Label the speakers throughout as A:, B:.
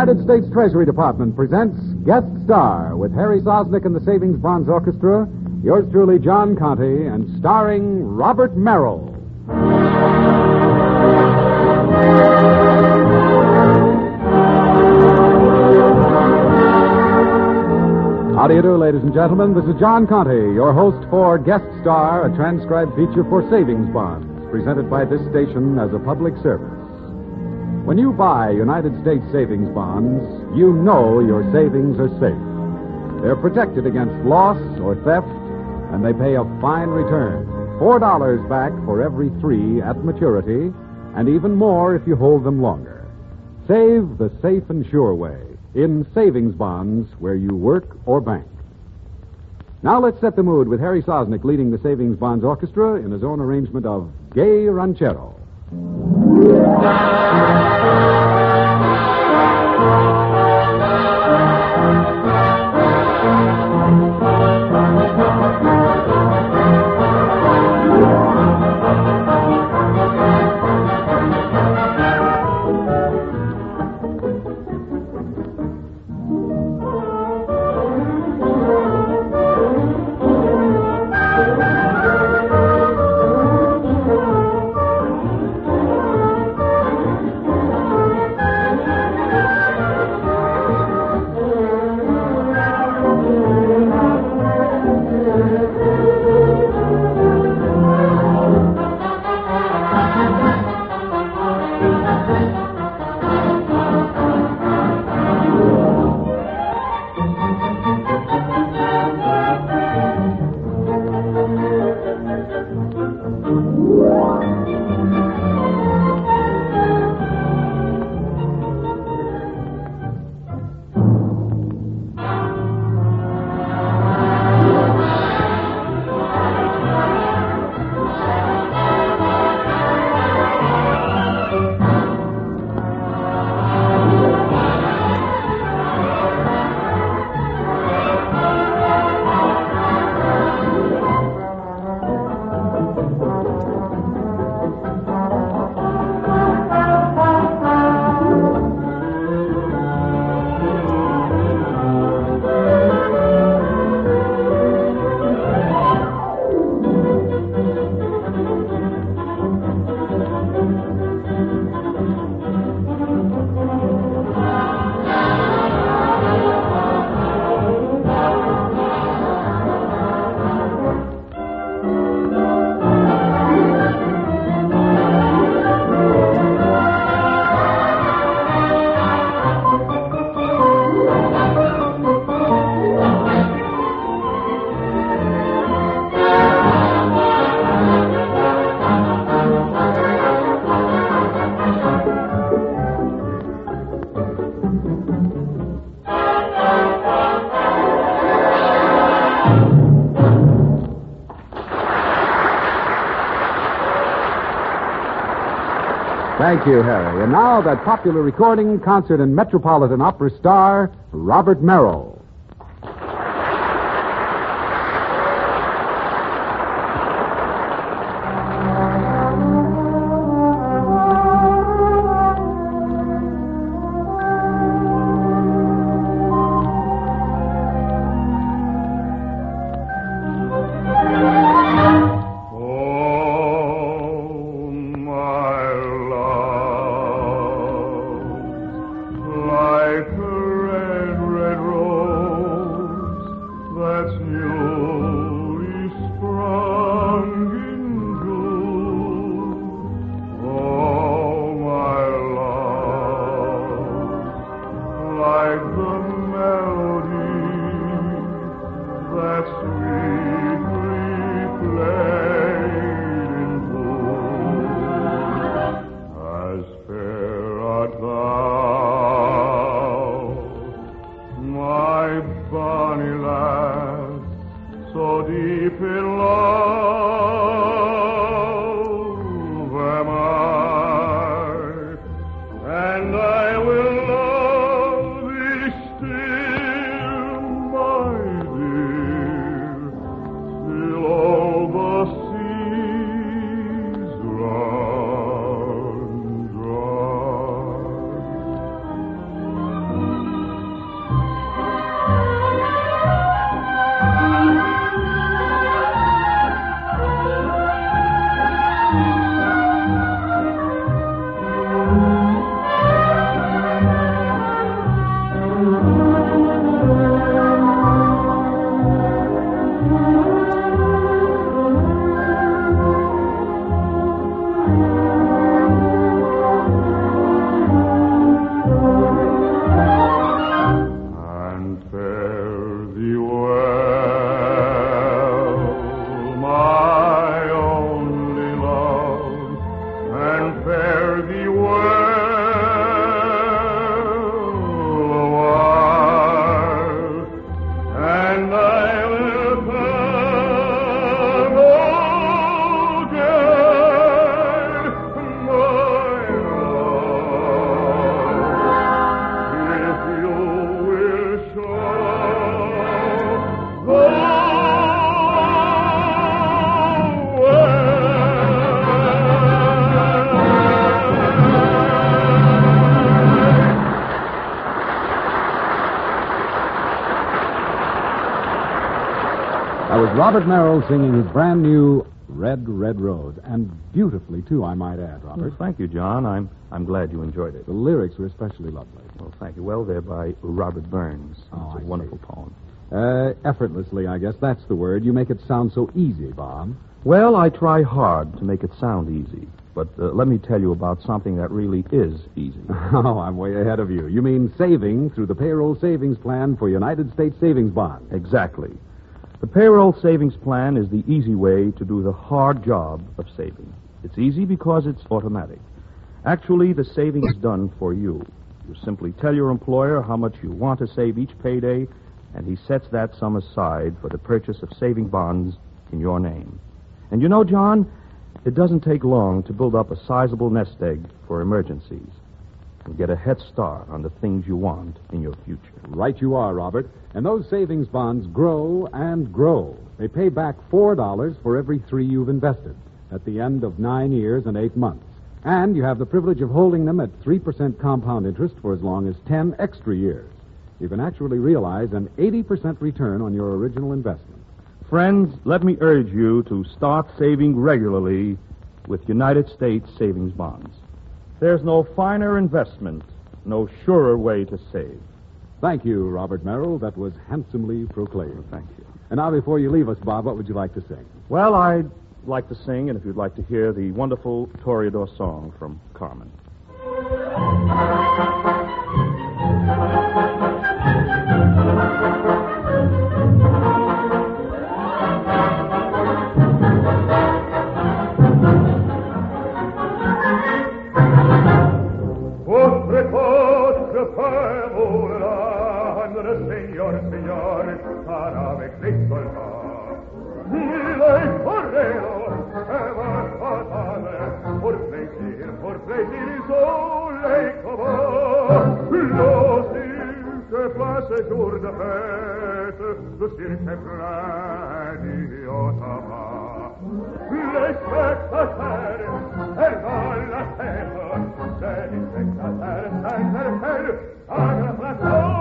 A: United States Treasury Department presents Guest Star with Harry Sosnick and the Savings Bonds Orchestra, yours truly, John Conte, and starring Robert Merrill. How do you do, ladies and gentlemen? This is John Conte, your host for Guest Star, a transcribed feature for Savings Bonds, presented by this station as a public service. When you buy United States savings bonds, you know your savings are safe. They're protected against loss or theft, and they pay a fine return. $4 back for every 3 at maturity, and even more if you hold them longer. Save the safe and sure way in savings bonds where you work or bank. Now let's set the mood with Harry Sosnick leading the Savings Bonds Orchestra in his own arrangement of Gay Ranchero. Thank you, Harry. And now that popular recording, concert, and Metropolitan Opera star, Robert Merrill.
B: Like a red, red rose.
A: Robert Merrill singing his brand new Red, Red Rose. And beautifully, too, I might add, Robert.
B: Well, thank you, John. I'm glad you enjoyed it.
A: The lyrics were especially lovely.
B: Well, thank you. Well, they're by Robert Burns.
A: Oh,
B: It's a
A: I
B: wonderful
A: see.
B: poem.
A: Effortlessly, I guess that's the word. You make it sound so easy, Bob.
B: Well, I try hard to make it sound easy. But let me tell you about something that really is easy.
A: Oh, I'm way ahead of you. You mean saving through the payroll savings plan for United States Savings Bonds.
B: Exactly. The payroll savings plan is the easy way to do the hard job of saving. It's easy because it's automatic. Actually, the saving is done for you. You simply tell your employer how much you want to save each payday, and he sets that sum aside for the purchase of saving bonds in your name. And you know, John, it doesn't take long to build up a sizable nest egg for emergencies and get a head start on the things you want in your future.
A: Right you are, Robert. And those savings bonds grow and grow. They pay back $4 for every 3 you've invested at the end of 9 years and 8 months. And you have the privilege of holding them at 3% compound interest for as long as 10 extra years. You can actually realize an 80% return on your original investment.
B: Friends, let me urge you to start saving regularly with United States savings bonds. There's no finer investment, no surer way to save.
A: Thank you, Robert Merrill. That was handsomely proclaimed.
B: Thank you.
A: And now, before you leave us, Bob, what would you like to sing?
B: Well, I'd like to sing, and if you'd like to hear, the wonderful Toreador song from Carmen.
C: Signore, para Cristo il fa. Lei correro, e va fatale, por plaisir, so lei cova. Lo cirque place jour de fête, le cirque plein d'idiotama. Les spectateurs, elles dans la tête, les spectateurs, sans la plateau.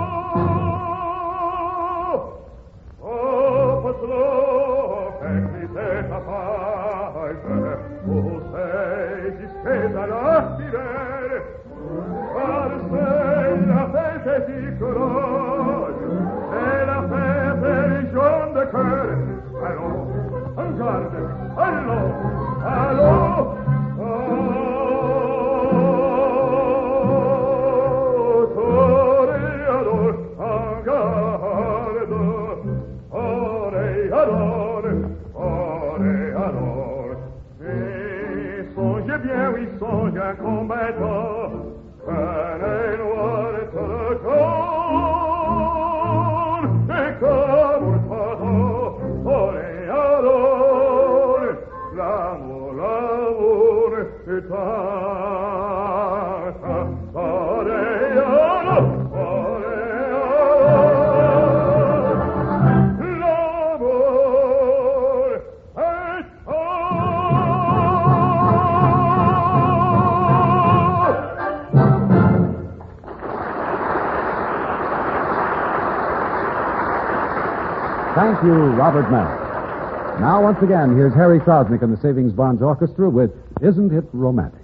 A: Thank you, Robert Merrill. Now, once again, here's Harry Sosnick and the Savings Bonds Orchestra with Isn't It Romantic?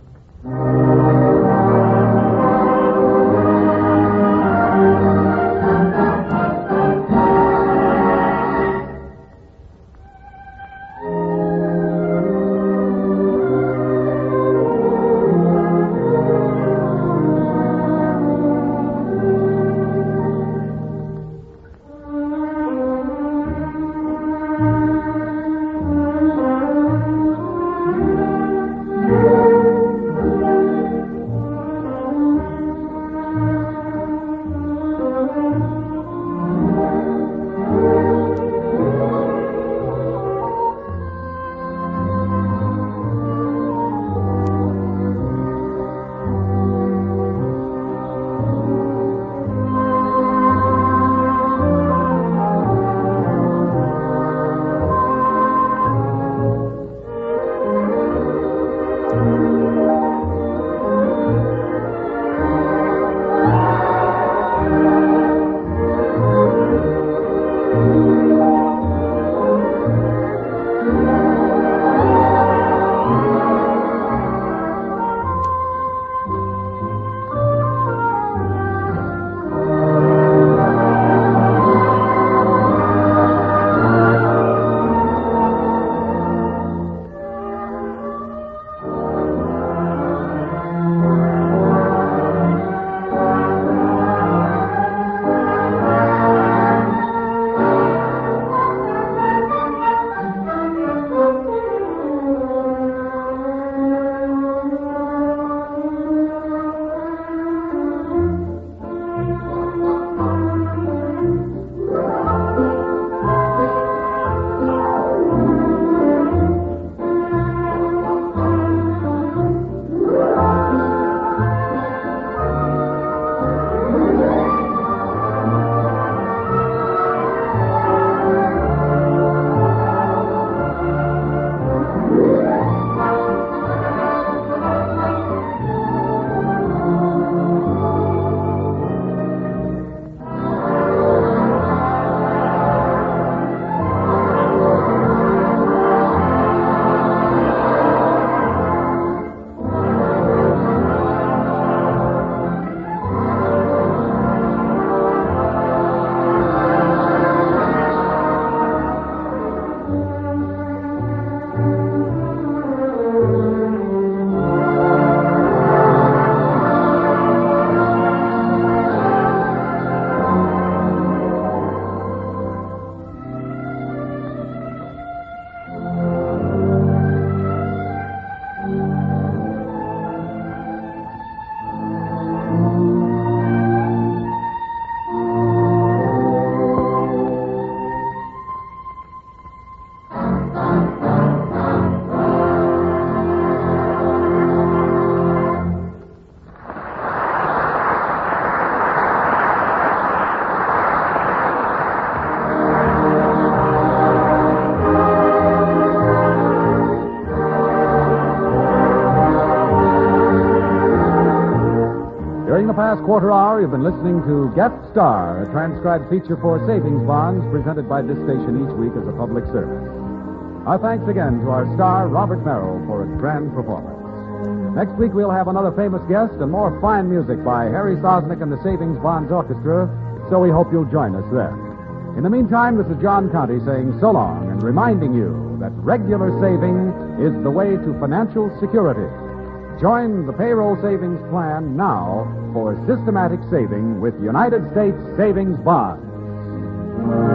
A: the past quarter hour, you've been listening to Guest Star, a transcribed feature for savings bonds presented by this station each week as a public service. Our thanks again to our star, Robert Merrill, for its grand performance. Next week, we'll have another famous guest and more fine music by Harry Sosnick and the Savings Bonds Orchestra, so we hope you'll join us then. In the meantime, this is John Conte saying so long and reminding you that regular saving is the way to financial security. Join the payroll savings plan now for systematic saving with United States Savings Bonds.